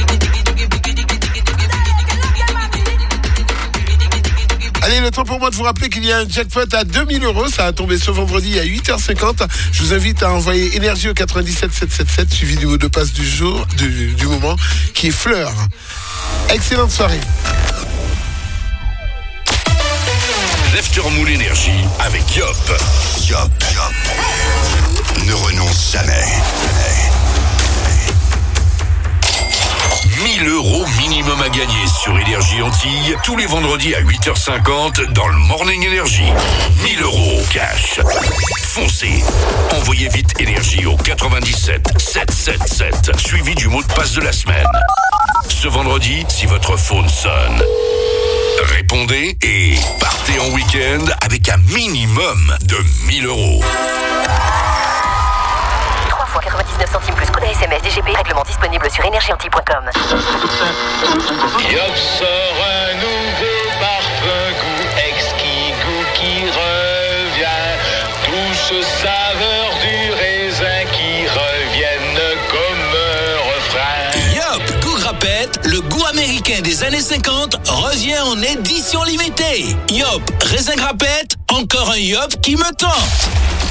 Allez, le temps pour moi de vous rappeler qu'il y a un jackpot à deux mille euros. Ça a tombé ce vendredi à huit heures cinquante. Je vous invite à envoyer énergie au quatre-vingt-dix-sept sept cent soixante-dix-sept, suivi du mot de passe du jour, du, du moment, qui est fleur. Excellente soirée. L'After Moule Énergie avec Yop. Yop, Yop. Ne renonce jamais. mille euros minimum à gagner sur Énergie Antilles tous les vendredis à huit heures cinquante dans le Morning Energy. mille euros cash. Foncez. Envoyez vite Énergie au quatre-vingt-dix-sept sept cent soixante-dix-sept suivi du mot de passe de la semaine. Ce vendredi, si votre phone sonne, répondez et partez en week-end avec un minimum de mille euros. trois fois quatre-vingt-dix-neuf centimes plus code S M S D G P, règlement disponible sur énergie antilles point com. Yop sort un nouveau parfum goût exquis, goût qui revient. Douce saveur du raisin qui reviennent comme un refrain. Yop, goût grappette, le goût américain des années cinquante revient en édition limitée. Yop, raisin grappette, encore un Yop qui me tente.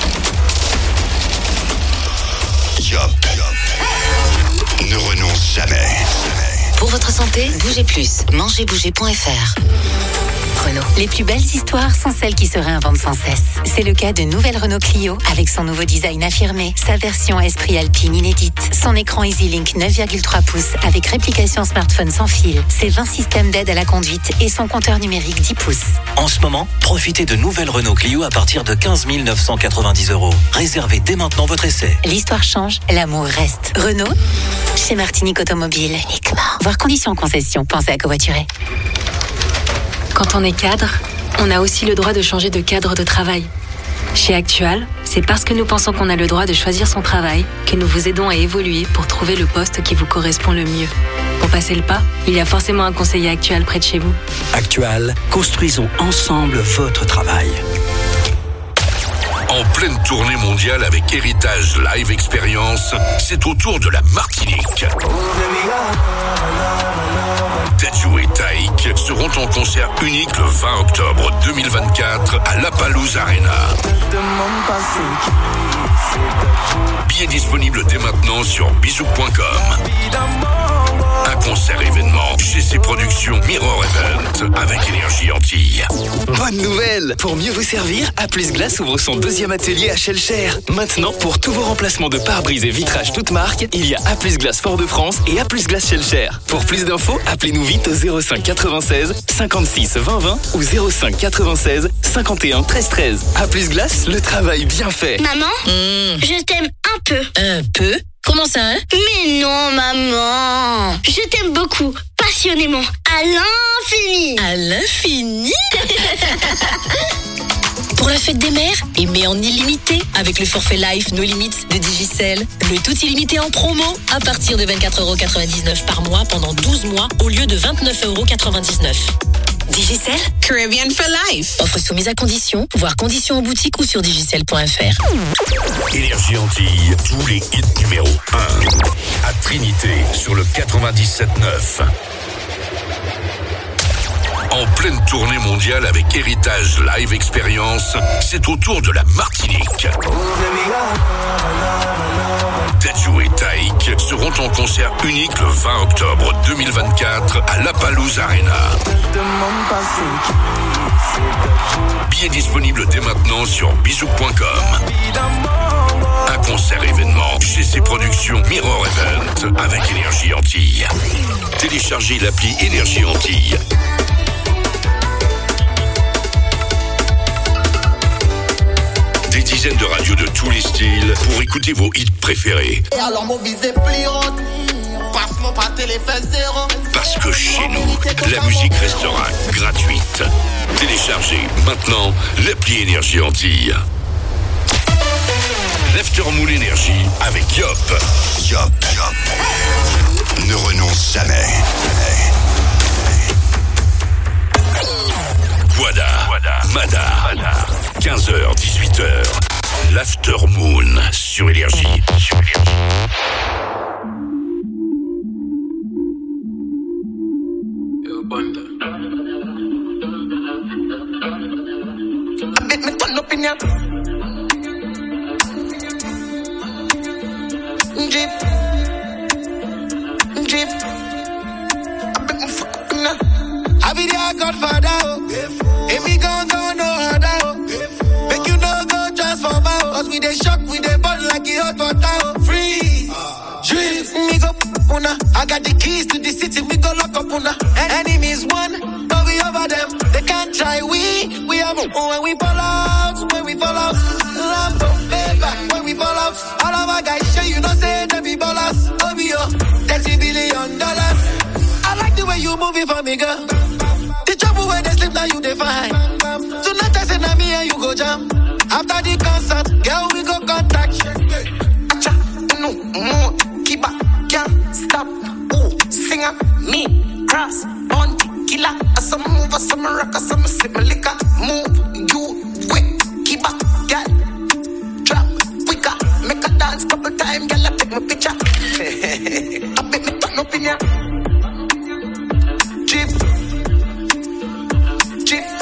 Yop, Yop. Ne renonce jamais. Pour votre santé, bougez plus. mangez bouger point f r. Renault. Les plus belles histoires sont celles qui se réinventent sans cesse. C'est le cas de nouvelle Renault Clio avec son nouveau design affirmé, sa version Esprit Alpine inédite, son écran EasyLink neuf virgule trois pouces avec réplication smartphone sans fil, ses vingt systèmes d'aide à la conduite et son compteur numérique dix pouces. En ce moment, profitez de nouvelle Renault Clio à partir de quinze mille neuf cent quatre-vingt-dix euros. Réservez dès maintenant votre essai. L'histoire change, l'amour reste. Renault, chez Martinique Automobile uniquement. Voir conditions concession, pensez à covoiturer. Quand on est cadre, on a aussi le droit de changer de cadre de travail. Chez Actual, c'est parce que nous pensons qu'on a le droit de choisir son travail que nous vous aidons à évoluer pour trouver le poste qui vous correspond le mieux. Pour passer le pas, il y a forcément un conseiller Actual près de chez vous. Actual, construisons ensemble votre travail. En pleine tournée mondiale avec Héritage Live Experience, c'est au tour de la Martinique. Dadju et Taïk seront en concert unique le vingt octobre deux mille vingt-quatre à La Palouse Arena. Billets disponibles dès maintenant sur bisou point com. Un concert événement G C Productions Mirror Event avec Énergie Antilles. Bonne nouvelle! Pour mieux vous servir, A plus Glace ouvre son deuxième atelier à Shellcher. Maintenant, pour tous vos remplacements de pare-brise et vitrages toutes marques, il y a A plus Glace Fort-de-France et A plus Glace Shellcher. Pour plus d'infos, appelez-nous vite au zéro cinq quatre-vingt-seize cinquante-six vingt vingt ou zéro cinq quatre-vingt-seize cinquante et un treize treize. A plus Glace, le travail bien fait. Maman, Mmh. je t'aime un peu. Un peu? Comment ça, hein? Mais non, maman. Je t'aime beaucoup, passionnément, à l'infini. À l'infini? Pour la fête des mères, aimez en illimité avec le forfait Life No Limits de Digicel. Le tout illimité en promo à partir de vingt-quatre euros quatre-vingt-dix-neuf par mois pendant douze mois au lieu de vingt-neuf euros quatre-vingt-dix-neuf. Digicel, Caribbean for Life. Offre soumise à conditions, voire conditions en boutique ou sur digicel point f r. Énergie Antilles, tous les hits numéro un. À Trinité, sur le quatre-vingt-dix-sept neuf. En pleine tournée mondiale avec Héritage Live Experience, c'est au tour de la Martinique. Dadju et Taïk seront en concert unique le vingt octobre deux mille vingt-quatre à La Palouse Arena. Billets disponibles dès maintenant sur bisou point com. Un concert événement G C Productions Mirror Event avec Énergie Antilles. Téléchargez l'appli Énergie Antilles. Des dizaines de radios de tous les styles pour écouter vos hits préférés. Parce que chez nous, la musique restera gratuite. Téléchargez maintenant l'appli Énergie Antilles. l'Aftermoon Énergie avec Yop. Yop, Yop. Ne renonce jamais. Wada, Mada, quinze heures, dix-huit heures, l'Aftermoon sur Énergie. Sur Énergie. Let me turn up in ya. Drift, drift. I bet me fuck up in ya. I be their godfather, oh. If me gon' go no harder, oh. Make you no go transform, oh. Cause we dey shock, we dey burn like it hot water, oh. Free, drift, me go una. I got the keys to the city, we go lock up una. Enemies one, but we over them. They can't try, we, we have when we fall out, when we fall out. Love don't pay back when we fall out. All of our guys show you know say they be ballers. O B O, thirty billion dollars. I like the way you move it for me, girl. The trouble when they sleep now you define. Tonight I say na me and you go jam. After the concert, girl we go contact. Acha, no more, keep back, can't stop. Ooh, singer, me, cross, on killer. Some move, some rock, some sip liquor. Move, you wait, keep back, girl. Drop, quicker, make a dance couple times, girl. I take my picture. I bet me turn up in ya. Drift. Drift,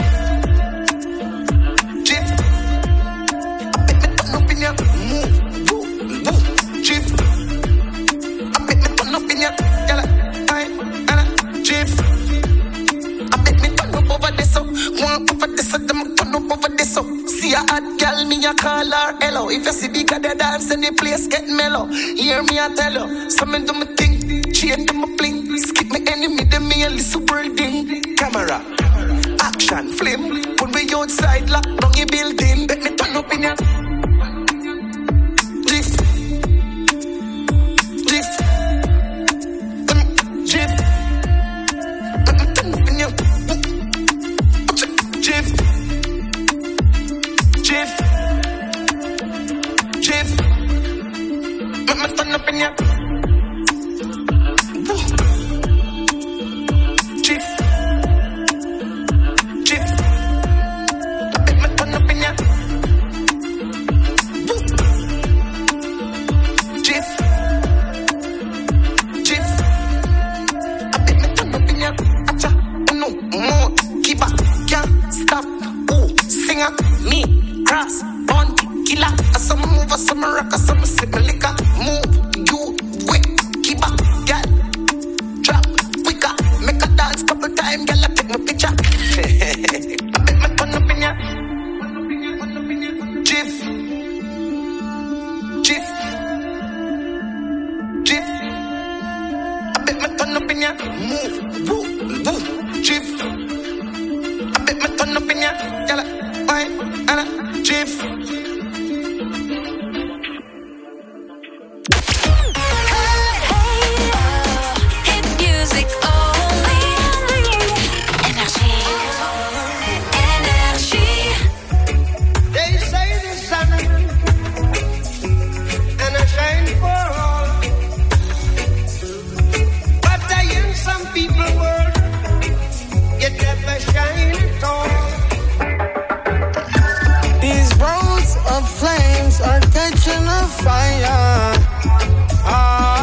drift. I bet me turn up in ya. Move, move, move. Drift. I bet me turn up in ya. Yalla, aye, yalla. Drift. I bet me turn up over this so. One over this so, them turn up over this so. See a hot girl, me a call her hello. If you see bigger the dance, then the place get mellow. Hear me a tell you, so me do me thing, chain do me bling. Skip me enemy, them me a little world thing. Camera. Action, flame, put me outside, lock down your building. Bet me turn up in ya. Drift, drift, um, drift. Bet me turn up in ya. Drift, drift, drift. Bet me turn up in ya. Drift. Drift. I bet me turn up in ya. Drift. Drift. I bet me turn up in ya. Acha, no more, keep back, can't stop. Ooh, singer, me, cross, bounty, killer. Some move, some rock, some sip liquor. Move, you wait, keep back, girl. Drop, quicker, make a dance couple times, girl. I take my picture. I bet me turn up in ya. Drift, drift, drift. I bet me turn up in ya. Move, woo, woo, drift. I bet me turn up in ya. Yalla, why, yalla, drift. Hit music only. Énergie. Énergie. They say the sun and I shine for all, but I in some people world you never shine at all. These roads of flames are catching a fire. Ah,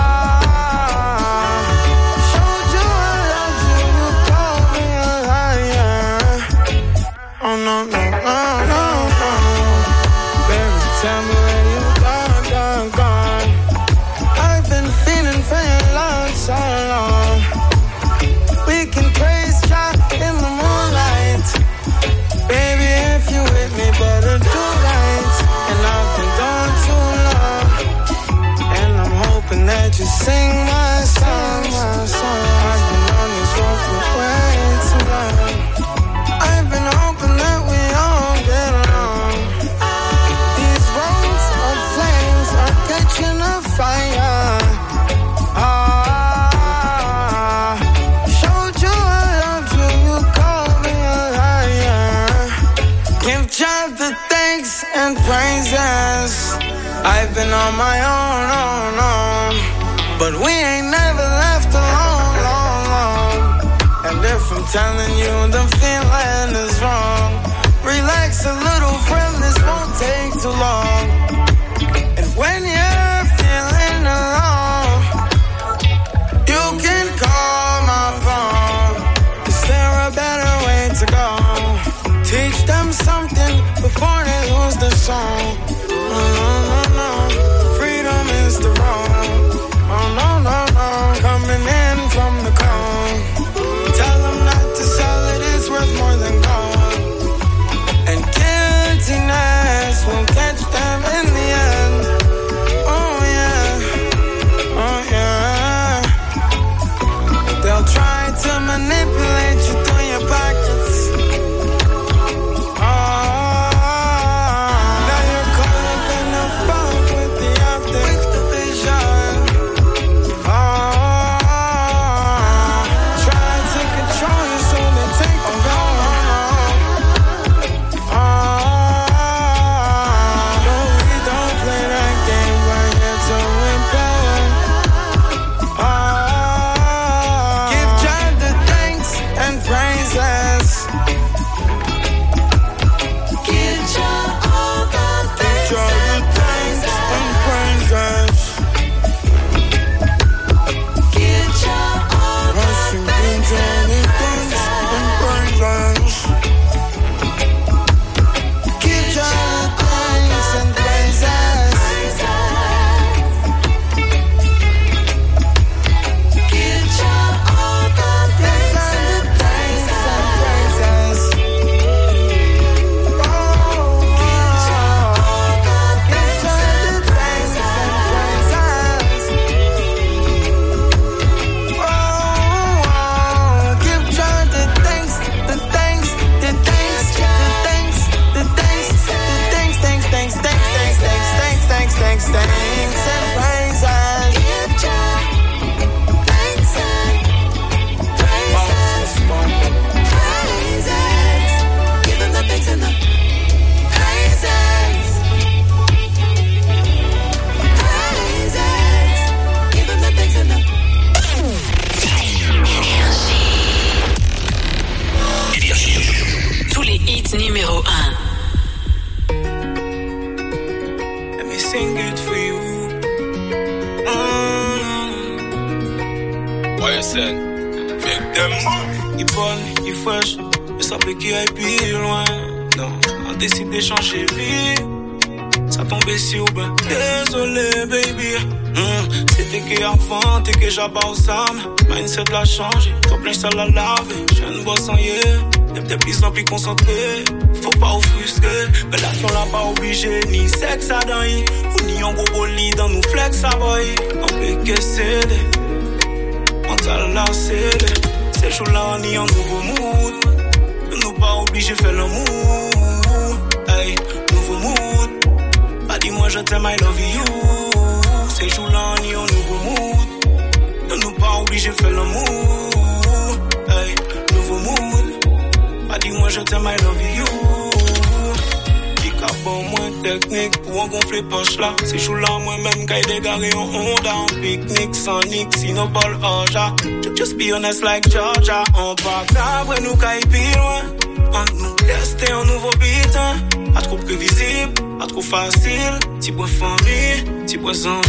showed you I loved you, you called me a liar. Oh no, no, no, no, no. Baby, tell me where you gone, gone, gone. I've been feeling for your love so long. We can praise God in the moonlight. Baby, if you with me, better do right. And I've been gone too long, and I'm hoping that you sing my song, my song. I've been on this road for way too long. I've been hoping that we all get along. These roads of flames are catching a fire. Ah, showed you I loved you, you called me a liar. Give God the thanks and praises. I I've been on my own, own, own, but we ain't never left alone, long, long. And if I'm telling you the feeling is wrong, relax a little, friend, this won't take too long. And when you're feeling alone, you can call my phone. Is there a better way to go? Teach them something before they lose the song. Oh, no, no, no. Freedom is the wrong. Oh, no, no, no. Coming in from the cone. Tell them not to sell it, it's worth more than gold. And guiltiness will catch them in the end. Oh, yeah. Oh, yeah. They'll try to manipulate you through your pockets. Numéro un. Let me sing it for you. Mm. Why you said? Make them Il bonne, il fresh, mais ça peut qu'il aille plus loin. Non, on décide d'échanger vie. Ça tombait si ou ben. Désolé, baby. Mm. C'était que avant, t'es que j'abats au Sam. Mindset l'a changé, ton plein ça l'a lavé. J'ai une bosse en yeah. T'es plus en plus concentré, faut pas offusquer. Mais l'action l'a pas obligé, ni sexe à dingue. Ou ni en gros bolide dans nous flex à boy. On peut que céder, mental là céder. Ces jours-là on y en nouveau mood. Nous pas obligé faire l'amour. Hey, nouveau mood. Pas dis-moi je t'aime, I love you. Ces jours-là on y en nouveau mood. Nous pas obligé faire l'amour. Hey, nouveau mood. Pas dis-moi je t'aime, I love you. Pick up bon moins technique pour en gonfler poche là. Ces jours-là moi-même qu'aille dégaré en Honda. En pique-nique sans nique, sinon bol oja. Just be honest like Georgia. On part après nous qu'aille plus loin. On nous tester un nouveau beat hein. Pas trop prévisible, pas trop facile. Petit bois famille, petit bois